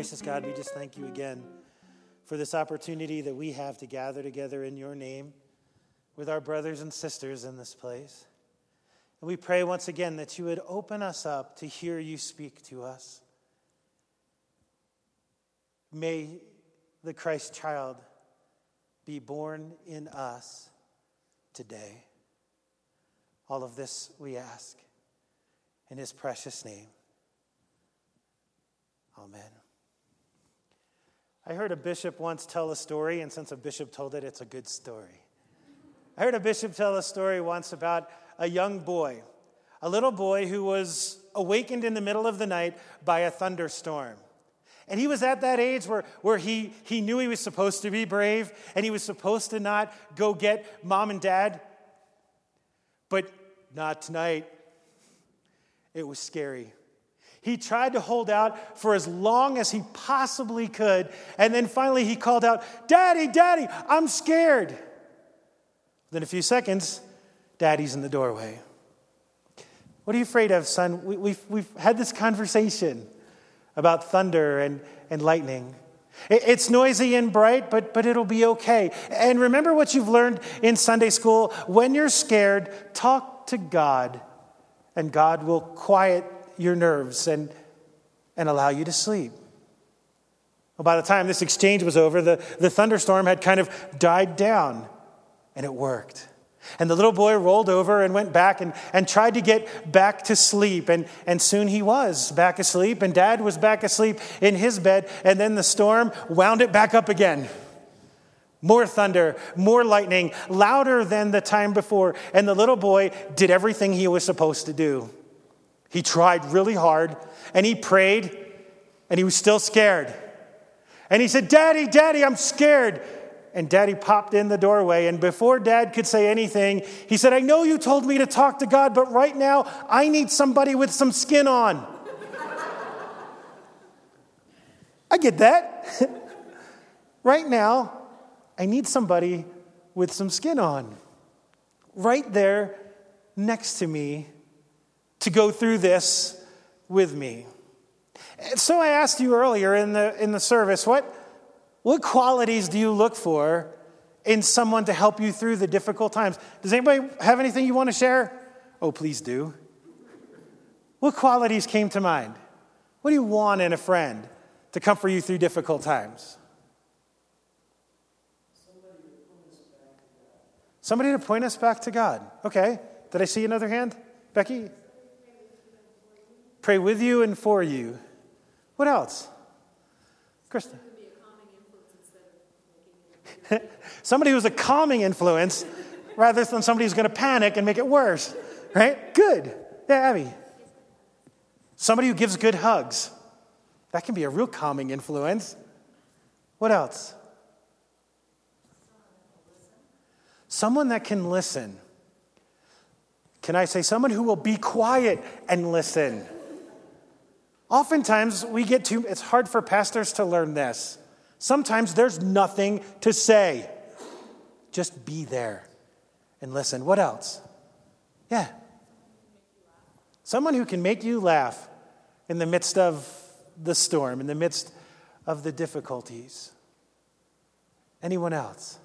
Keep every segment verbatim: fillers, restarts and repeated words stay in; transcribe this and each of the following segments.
Gracious God, we just thank you again for this opportunity that we have to gather together in your name with our brothers and sisters in this place. And we pray once again that you would open us up to hear you speak to us. May the Christ child be born in us today. All of this we ask in his precious name. Amen. I heard a bishop once tell a story, and since a bishop told it, it's a good story. I heard a bishop tell a story once about a young boy, a little boy who was awakened in the middle of the night by a thunderstorm. And he was at that age where, where he, he knew he was supposed to be brave, and he was supposed to not go get mom and dad. But not tonight. It was scary. He tried to hold out for as long as he possibly could. And then finally he called out, "Daddy, Daddy, I'm scared." Then a few seconds, Daddy's in the doorway. "What are you afraid of, son? We, we've, we've had this conversation about thunder and, and lightning. It, it's noisy and bright, but, but it'll be okay. And remember what you've learned in Sunday school. When you're scared, talk to God, and God will quiet your nerves and, and allow you to sleep." Well, by the time this exchange was over, the, the thunderstorm had kind of died down, and it worked. And the little boy rolled over and went back and, and tried to get back to sleep. And, and soon he was back asleep, and Dad was back asleep in his bed, and then the storm wound it back up again. More thunder, more lightning, louder than the time before. And the little boy did everything he was supposed to do. He tried really hard, and he prayed, and he was still scared. And he said, "Daddy, Daddy, I'm scared." And Daddy popped in the doorway, and before Dad could say anything, he said, "I know you told me to talk to God, but right now I need somebody with some skin on." I get that. Right now, I need somebody with some skin on. Right there next to me to go through this with me. And so I asked you earlier in the in the service, what, what qualities do you look for in someone to help you through the difficult times? Does anybody have anything you want to share? Oh, please do. What qualities came to mind? What do you want in a friend to comfort you through difficult times? Somebody to point us back to God. Okay. Did I see another hand? Becky? Pray with you and for you. What else? Krista? Somebody who's a calming influence rather than somebody who's going to panic and make it worse. Right? Good. Yeah, Abby. Somebody who gives good hugs. That can be a real calming influence. What else? Someone that can listen. Can I say someone who will be quiet and listen? Oftentimes we get too, it's hard for pastors to learn this. Sometimes there's nothing to say. Just be there and listen. What else? Yeah. Someone who can make you laugh in the midst of the storm, in the midst of the difficulties. Anyone else?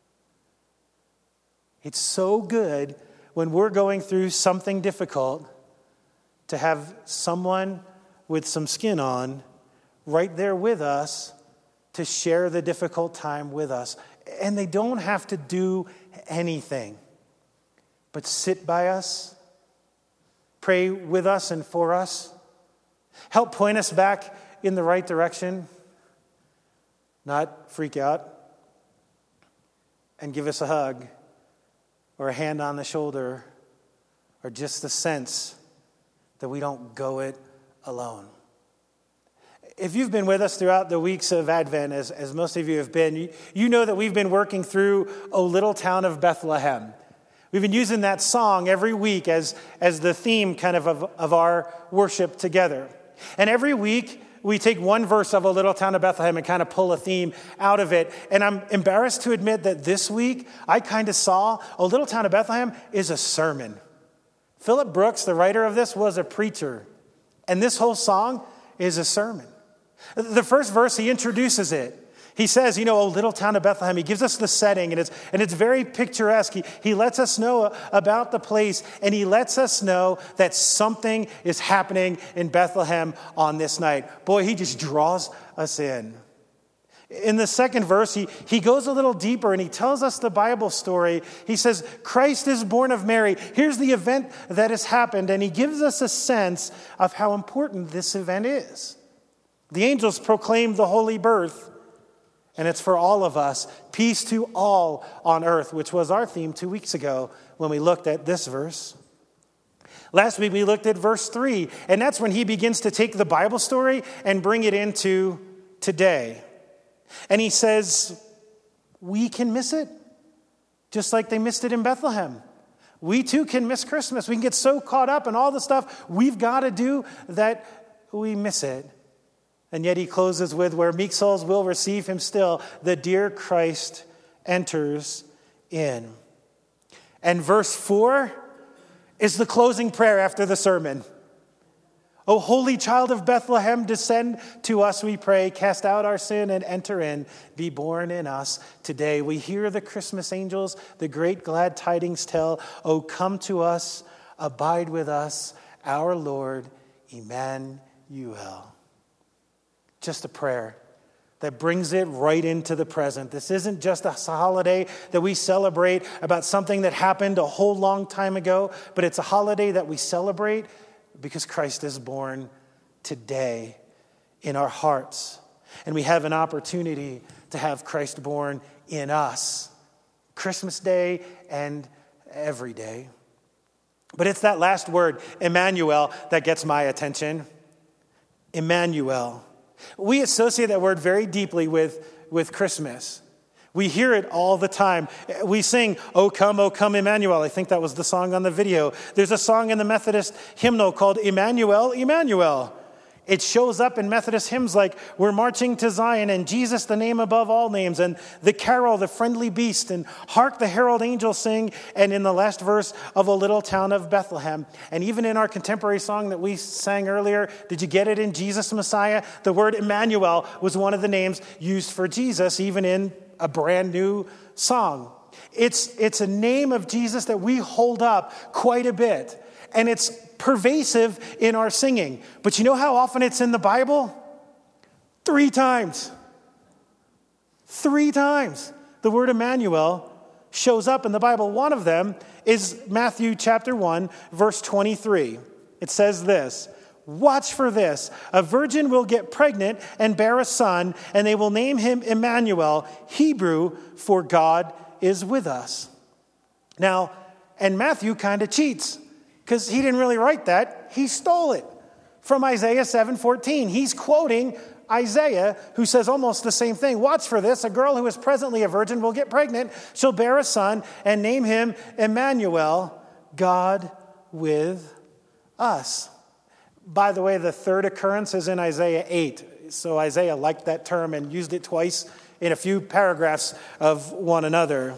It's so good when we're going through something difficult to have someone with some skin on right there with us to share the difficult time with us. And they don't have to do anything but sit by us, pray with us and for us, help point us back in the right direction, not freak out, and give us a hug or a hand on the shoulder or just the sense that we don't go it alone. If you've been with us throughout the weeks of Advent, as, as most of you have been, you, you know that we've been working through O Little Town of Bethlehem. We've been using that song every week as, as the theme kind of, of of our worship together. And every week we take one verse of O Little Town of Bethlehem and kind of pull a theme out of it. And I'm embarrassed to admit that this week I kind of saw O Little Town of Bethlehem is a sermon. Philip Brooks, the writer of this, was a preacher. And this whole song is a sermon. The first verse, he introduces it. He says, you know, oh, little town of Bethlehem. He gives us the setting, and it's, and it's very picturesque. He, he lets us know about the place, and he lets us know that something is happening in Bethlehem on this night. Boy, he just draws us in. In the second verse, he, he goes a little deeper, and he tells us the Bible story. He says, Christ is born of Mary. Here's the event that has happened, and he gives us a sense of how important this event is. The angels proclaim the holy birth. And it's for all of us, peace to all on earth, which was our theme two weeks ago when we looked at this verse. Last week we looked at verse three, and that's when he begins to take the Bible story and bring it into today. And he says, we can miss it, just like they missed it in Bethlehem. We too can miss Christmas. We can get so caught up in all the stuff we've got to do that we miss it. And yet he closes with, where meek souls will receive him still, the dear Christ enters in. And verse four is the closing prayer after the sermon. O holy child of Bethlehem, descend to us, we pray. Cast out our sin and enter in. Be born in us today. We hear the Christmas angels, the great glad tidings tell. O come to us, abide with us, our Lord, Emmanuel. Just a prayer that brings it right into the present. This isn't just a holiday that we celebrate about something that happened a whole long time ago, but it's a holiday that we celebrate because Christ is born today in our hearts. And we have an opportunity to have Christ born in us, Christmas Day and every day. But it's that last word, Emmanuel, that gets my attention. Emmanuel. We associate that word very deeply with, with Christmas. We hear it all the time. We sing, O come, O come, Emmanuel. I think that was the song on the video. There's a song in the Methodist hymnal called Emmanuel, Emmanuel. It shows up in Methodist hymns like We're Marching to Zion and Jesus, the name above all names, and the carol, the friendly beast, and Hark the herald angels sing, and in the last verse of A Little Town of Bethlehem. And even in our contemporary song that we sang earlier, Did You Get It in Jesus Messiah? The word Emmanuel was one of the names used for Jesus, even in a brand new song. It's, it's a name of Jesus that we hold up quite a bit, and it's pervasive in our singing. But you know how often it's in the Bible? Three times. Three times. The word Emmanuel shows up in the Bible. One of them is Matthew chapter one, verse twenty-three. It says this, watch for this. A virgin will get pregnant and bear a son, and they will name him Emmanuel, Hebrew, for God is with us. Now, and Matthew kind of cheats, because he didn't really write that. He stole it from Isaiah seven fourteen. He's quoting Isaiah, who says almost the same thing. Watch for this. A girl who is presently a virgin will get pregnant. She'll bear a son and name him Emmanuel, God with us. By the way, the third occurrence is in Isaiah eight. So Isaiah liked that term and used it twice in a few paragraphs of one another.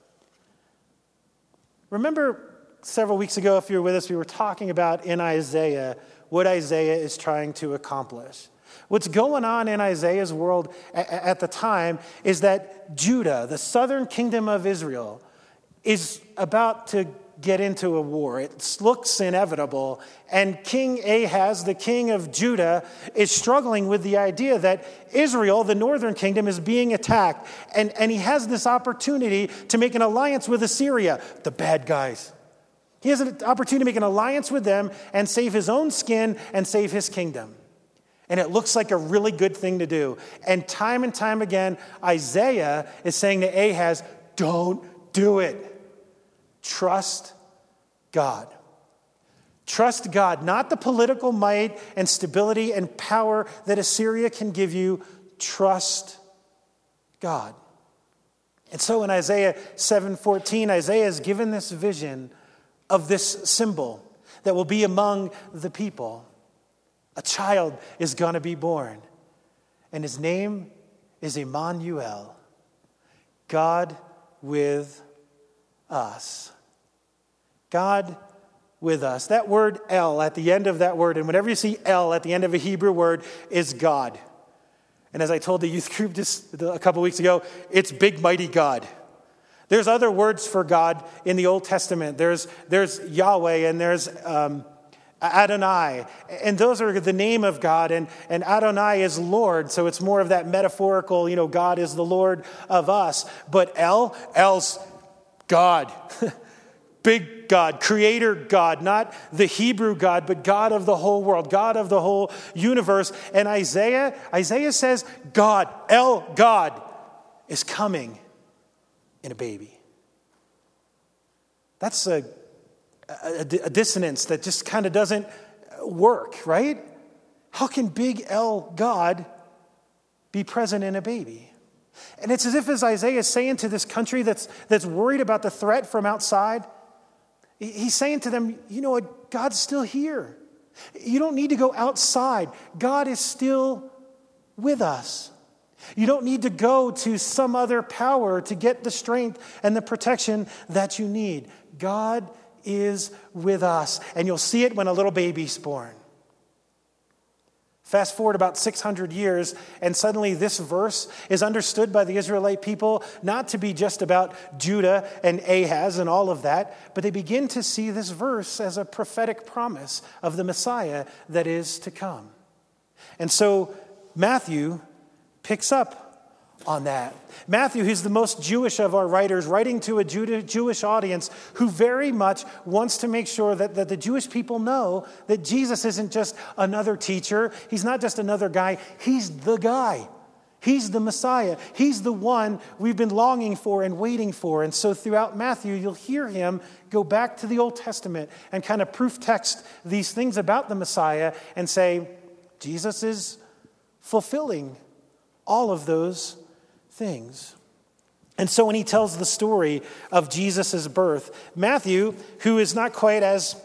Remember, several weeks ago, if you were with us, we were talking about in Isaiah what Isaiah is trying to accomplish. What's going on in Isaiah's world at the time is that Judah, the southern kingdom of Israel, is about to get into a war. It looks inevitable. And King Ahaz, the king of Judah, is struggling with the idea that Israel, the northern kingdom, is being attacked. And, and he has this opportunity to make an alliance with Assyria, the bad guys. He has an opportunity to make an alliance with them and save his own skin and save his kingdom. And it looks like a really good thing to do. And time and time again, Isaiah is saying to Ahaz, don't do it. Trust God. Trust God, not the political might and stability and power that Assyria can give you. Trust God. And so in Isaiah seven fourteen, Isaiah is given this vision of this symbol that will be among the people. A child is going to be born, and his name is Emmanuel, God with us. God with us. That word El at the end of that word, and whenever you see El at the end of a Hebrew word, is God. And as I told the youth group just a couple weeks ago, it's big, mighty God. There's other words for God in the Old Testament. There's, there's Yahweh and there's um, Adonai. And those are the name of God. And, and Adonai is Lord. So it's more of that metaphorical, you know, God is the Lord of us. But El, El's God. Big God, creator God, not the Hebrew God, but God of the whole world, God of the whole universe. And Isaiah, Isaiah says, God, El God, is coming in a baby. That's a, a, a dissonance that just kind of doesn't work, right? How can big El God be present in a baby? And it's as if as Isaiah is saying to this country that's, that's worried about the threat from outside, he's saying to them, you know what, God's still here. You don't need to go outside. God is still with us. You don't need to go to some other power to get the strength and the protection that you need. God is with us. And you'll see it when a little baby's born. Fast forward about six hundred years, and suddenly this verse is understood by the Israelite people not to be just about Judah and Ahaz and all of that, but they begin to see this verse as a prophetic promise of the Messiah that is to come. And so Matthew picks up on that. Matthew, who's the most Jewish of our writers, writing to a Judah, Jewish audience who very much wants to make sure that, that the Jewish people know that Jesus isn't just another teacher. He's not just another guy. He's the guy. He's the Messiah. He's the one we've been longing for and waiting for. And so throughout Matthew, you'll hear him go back to the Old Testament and kind of proof text these things about the Messiah and say, Jesus is fulfilling all of those things. And so when he tells the story of Jesus' birth, Matthew, who is not quite as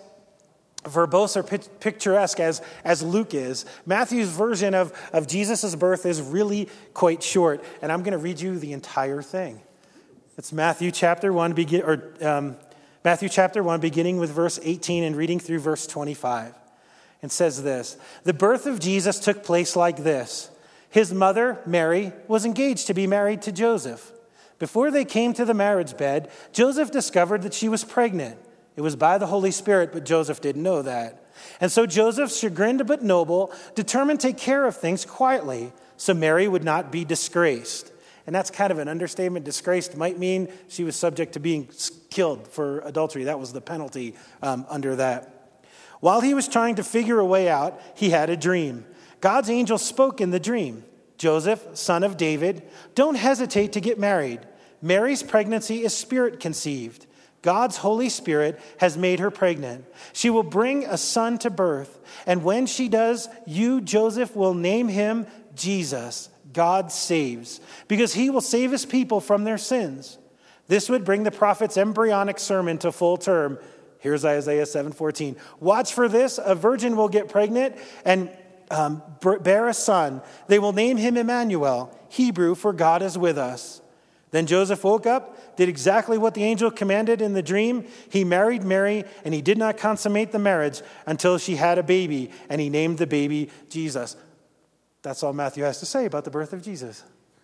verbose or picturesque as, as Luke is, Matthew's version of, of Jesus' birth is really quite short. And I'm going to read you the entire thing. It's Matthew chapter one, begin, or um, Matthew chapter one, beginning with verse eighteen and reading through verse twenty-five. It says this: the birth of Jesus took place like this. His mother, Mary, was engaged to be married to Joseph. Before they came to the marriage bed, Joseph discovered that she was pregnant. It was by the Holy Spirit, but Joseph didn't know that. And so Joseph, chagrined but noble, determined to take care of things quietly so Mary would not be disgraced. And that's kind of an understatement. Disgraced might mean she was subject to being killed for adultery. That was the penalty um, under that. While he was trying to figure a way out, he had a dream. God's angel spoke in the dream. Joseph, son of David, don't hesitate to get married. Mary's pregnancy is spirit conceived. God's Holy Spirit has made her pregnant. She will bring a son to birth. And when she does, you, Joseph, will name him Jesus, God saves, because he will save his people from their sins. This would bring the prophet's embryonic sermon to full term. Here's Isaiah seven fourteen. Watch for this. A virgin will get pregnant and Um, bear a son. They will name him Emmanuel, Hebrew for God is with us. Then Joseph woke up, did exactly what the angel commanded in the dream. He married Mary, and he did not consummate the marriage until she had a baby, and he named the baby Jesus. That's all Matthew has to say about the birth of Jesus.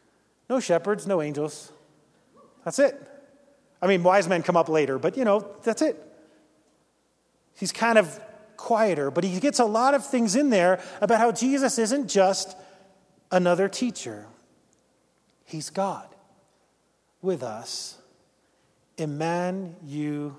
No shepherds, no angels. That's it. I mean, wise men come up later, but you know, that's it. He's kind of quieter, but he gets a lot of things in there about how Jesus isn't just another teacher. He's God with us. Emmanuel.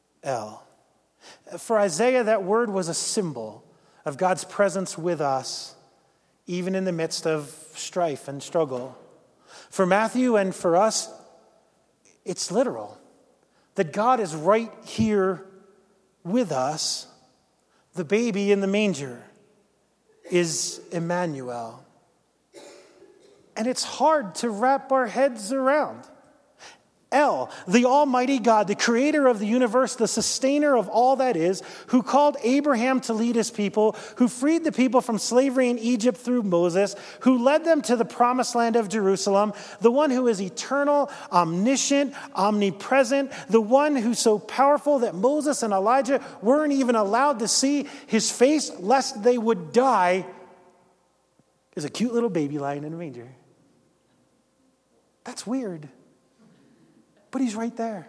For Isaiah, that word was a symbol of God's presence with us, even in the midst of strife and struggle. For Matthew and for us, it's literal. That God is right here with us. The baby in the manger is Emmanuel. And it's hard to wrap our heads around. El, the Almighty God, the creator of the universe, the sustainer of all that is, who called Abraham to lead his people, who freed the people from slavery in Egypt through Moses, who led them to the promised land of Jerusalem, the one who is eternal, omniscient, omnipresent, the one who's so powerful that Moses and Elijah weren't even allowed to see his face lest they would die. is a cute little baby lying in a manger. That's weird. But he's right there.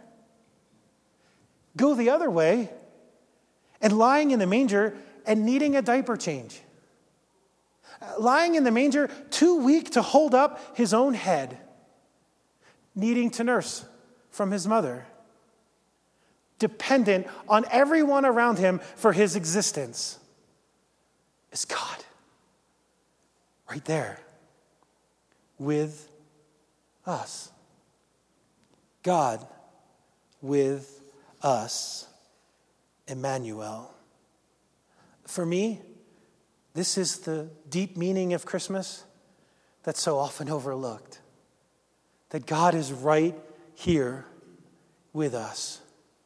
Go the other way, and lying in the manger and needing a diaper change. Lying in the manger, too weak to hold up his own head, needing to nurse from his mother, dependent on everyone around him for his existence, is God. Right there, with us. God with us, Emmanuel. For me, this is the deep meaning of Christmas that's so often overlooked. That God is right here with us.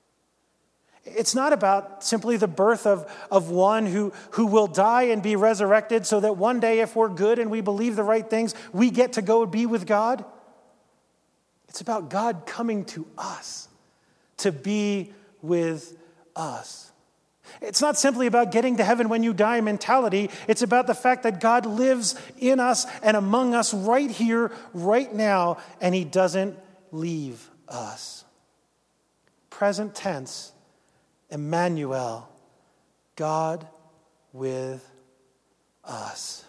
It's not about simply the birth of, of one who, who will die and be resurrected so that one day, if we're good and we believe the right things, we get to go be with God. It's about God coming to us to be with us. It's not simply about getting to heaven when you die mentality. It's about the fact that God lives in us and among us right here, right now, and he doesn't leave us. Present tense, Emmanuel, God with us.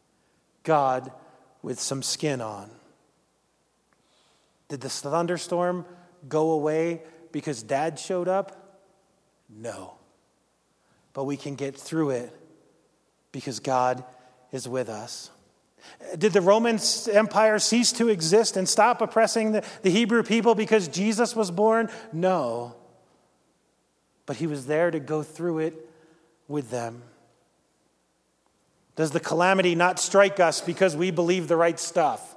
God with some skin on. Did the thunderstorm go away because Dad showed up? No. But we can get through it because God is with us. Did the Roman Empire cease to exist and stop oppressing the, the Hebrew people because Jesus was born? No. But he was there to go through it with them. Does the calamity not strike us because we believe the right stuff?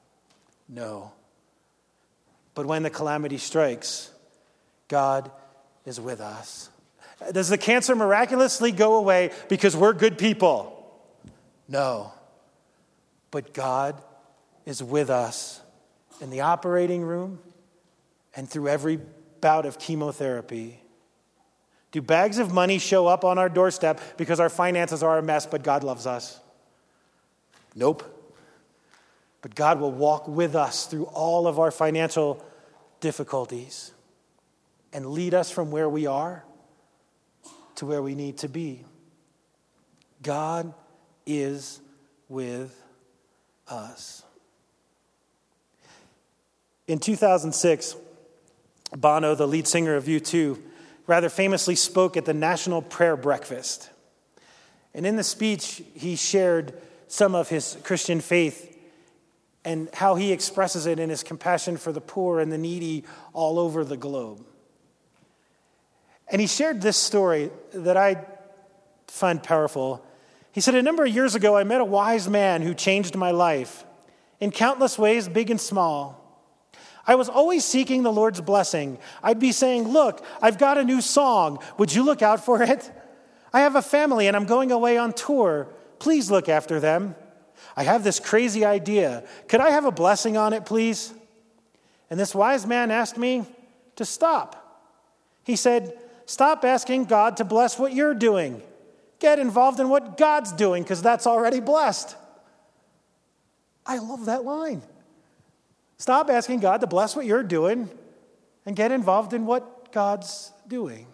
No. But when the calamity strikes, God is with us. Does the cancer miraculously go away because we're good people? No. But God is with us in the operating room and through every bout of chemotherapy. Do bags of money show up on our doorstep because our finances are a mess, but God loves us? Nope. But God will walk with us through all of our financial difficulties and lead us from where we are to where we need to be. God is with us. In two thousand six, Bono, the lead singer of U two, rather famously spoke at the National Prayer Breakfast. And in the speech, he shared some of his Christian faith and how he expresses it in his compassion for the poor and the needy all over the globe. And he shared this story that I find powerful. He said, a number of years ago, I met a wise man who changed my life in countless ways, big and small. I was always seeking the Lord's blessing. I'd be saying, look, I've got a new song. Would you look out for it? I have a family and I'm going away on tour. Please look after them. I have this crazy idea. Could I have a blessing on it, please? And this wise man asked me to stop. He said, stop asking God to bless what you're doing. Get involved in what God's doing because that's already blessed. I love that line. Stop asking God to bless what you're doing and get involved in what God's doing.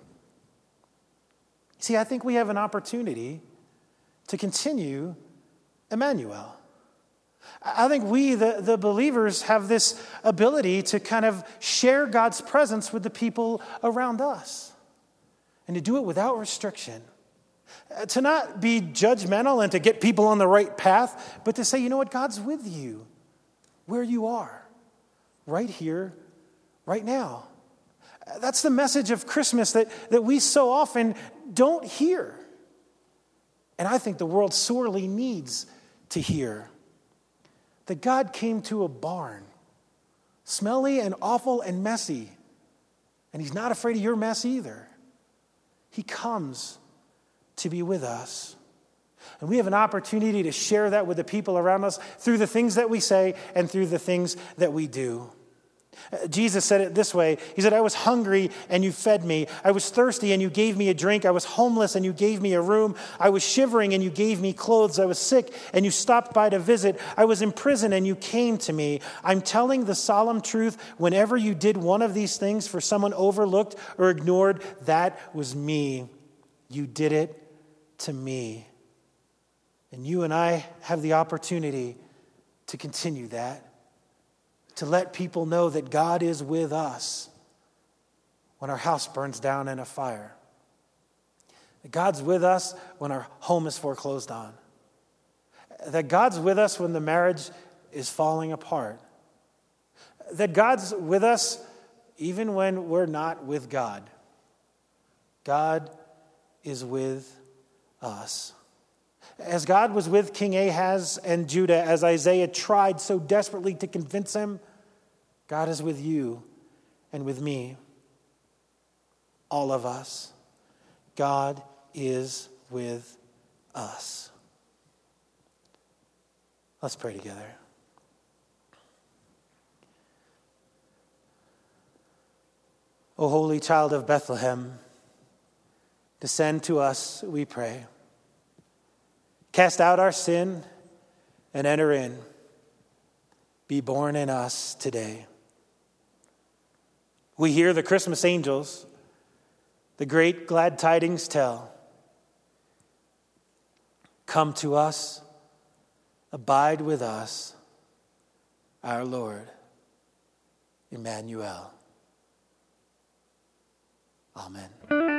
See, I think we have an opportunity to continue Emmanuel. I think we, the, the believers, have this ability to kind of share God's presence with the people around us and to do it without restriction. To not be judgmental and to get people on the right path, but to say, you know what, God's with you where you are, right here, right now. That's the message of Christmas that, that we so often don't hear. And I think the world sorely needs to hear that God came to a barn, smelly and awful and messy, and he's not afraid of your mess either. He comes to be with us. And we have an opportunity to share that with the people around us through the things that we say and through the things that we do. Jesus said it this way. He said, I was hungry and you fed me. I was thirsty and you gave me a drink. I was homeless and you gave me a room. I was shivering and you gave me clothes. I was sick and you stopped by to visit. I was in prison and you came to me. I'm telling the solemn truth. Whenever you did one of these things for someone overlooked or ignored, that was me. You did it to me. And you and I have the opportunity to continue that, to let people know that God is with us when our house burns down in a fire, that God's with us when our home is foreclosed on, that God's with us when the marriage is falling apart, that God's with us even when we're not with God. God is with us. As God was with King Ahaz and Judah, as Isaiah tried so desperately to convince him, God is with you and with me. All of us. God is with us. Let's pray together. O Holy Child of Bethlehem, descend to us, we pray. Cast out our sin and enter in. Be born in us today. We hear the Christmas angels, the great glad tidings tell. Come to us, abide with us, our Lord, Emmanuel. Amen.